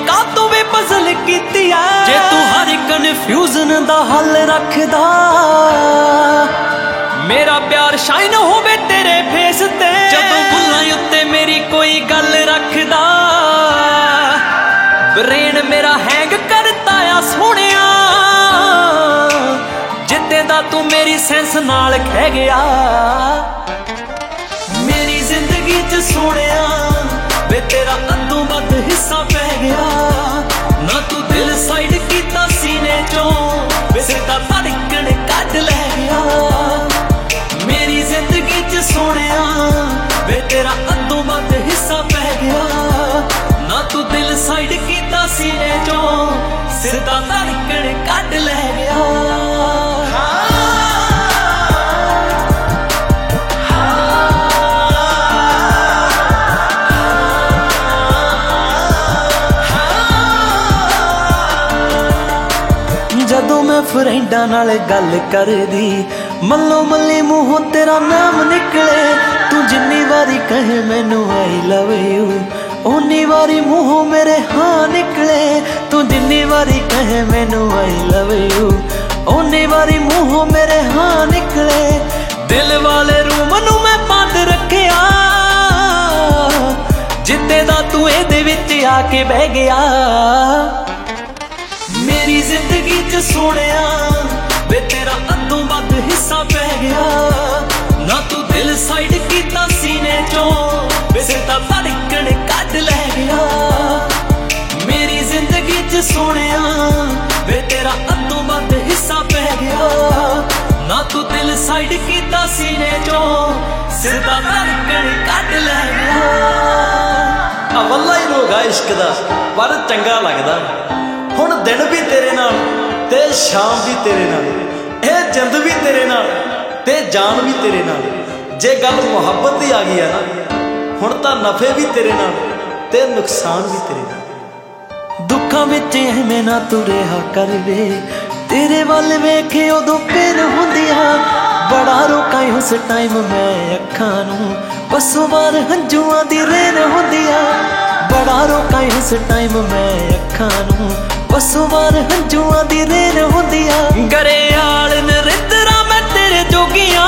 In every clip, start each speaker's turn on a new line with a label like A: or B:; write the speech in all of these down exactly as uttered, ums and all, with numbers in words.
A: कातों वे puzzle कीती है। जे तू हर कन्फ्यूजन दा हल रखदा, मेरा प्यार शाइन होवे तेरे फेस ते। जदों बुल्लां उत्ते मेरी कोई गल रखदा, ब्रेन मेरा हैंग करता आ सोहणिया। जिद्दे दा तू मेरी सेंस नाल खह गया, मेरी जिंदगी च सोहणिया वे तेरा अद्दों वध हिस्सा पै गया। ना तू दिल साइड कीता सीने चों, वे सिद्धा धड़कन कढ लै गया। मेरी जिंदगी च सोहणिया वे तेरा अद्दों वध हिस्सा पै गया। ना तू दिल साइड कीता सीने चों, सिद्धा धड़कन कढ लै गया। जदों मैं फ्रेंडां नाल गल करदी, मल्लो मल्ली मूहों तेरा नाम निकले। तू जिन्नी वारी कहे मैनू आई लव यू, उन्नी वारी मूहों मेरे हाँ निकले। तू जिन्नी वारी कहे मैनू आई लव यू, उन्नी वारी मूहों मेरे हाँ निकले। दिल वाले रूम नू मैं बंद रखिया, जिद्दे दा तू इहदे विच आके बह गया। मेरी जिंदगी च सोहणिया वे तेरा अद्दों वध हिस्सा पै गया। ना तू दिल साइड कीता सीने चों, वे सिद्धा धड़कन कढ लै गया। मेरी जिंदगी च सोहणिया वे तेरा अद्दों वध हिस्सा पै गया। ना तू दिल साइड कीता सीने चों, सिद्धा धड़कन कढ लै गया।
B: अवला ही रोग आ इश्क दा, पर चंगा लगदा। हुण दिन भी तेरे नाल ते शाम भी तेरे नाल, ए जिंद भी तेरे नाल ते जान भी तेरे नाल। जे गल मुहब्बत दी आ गई है ना, हुण तां नफे भी तेरे नाल ते नुकसान भी तेरे नाल।
A: दुखां विच एवें ना तू रहा कर वे, तेरे वल वेखे उदों पिर हुंदिया। बड़ा रोकां उस टाइम मैं अखां नूं, बसों वार हंजुआं दी रेन हुंदिया। बड़ा रोकां उस टाइम मैं अखां नूं, बसों वार हंजुआं दी रेन हुंदिया। गरेआल नरिंदरा मैं तेरे जोगिया,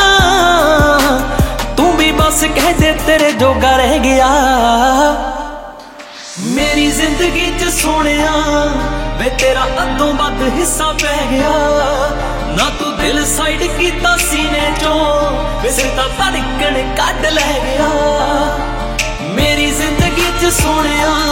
A: तू भी बस कह दे तेरे जोगा रह गया। मेरी जिंदगी च सोहणिया वे तेरा अद्दों वध हिस्सा पै गया। ना तू दिल साइड कीता सीने चों, वे सिद्धा धड़कन कढ लै गया। मेरी जिंदगी च सोहणिया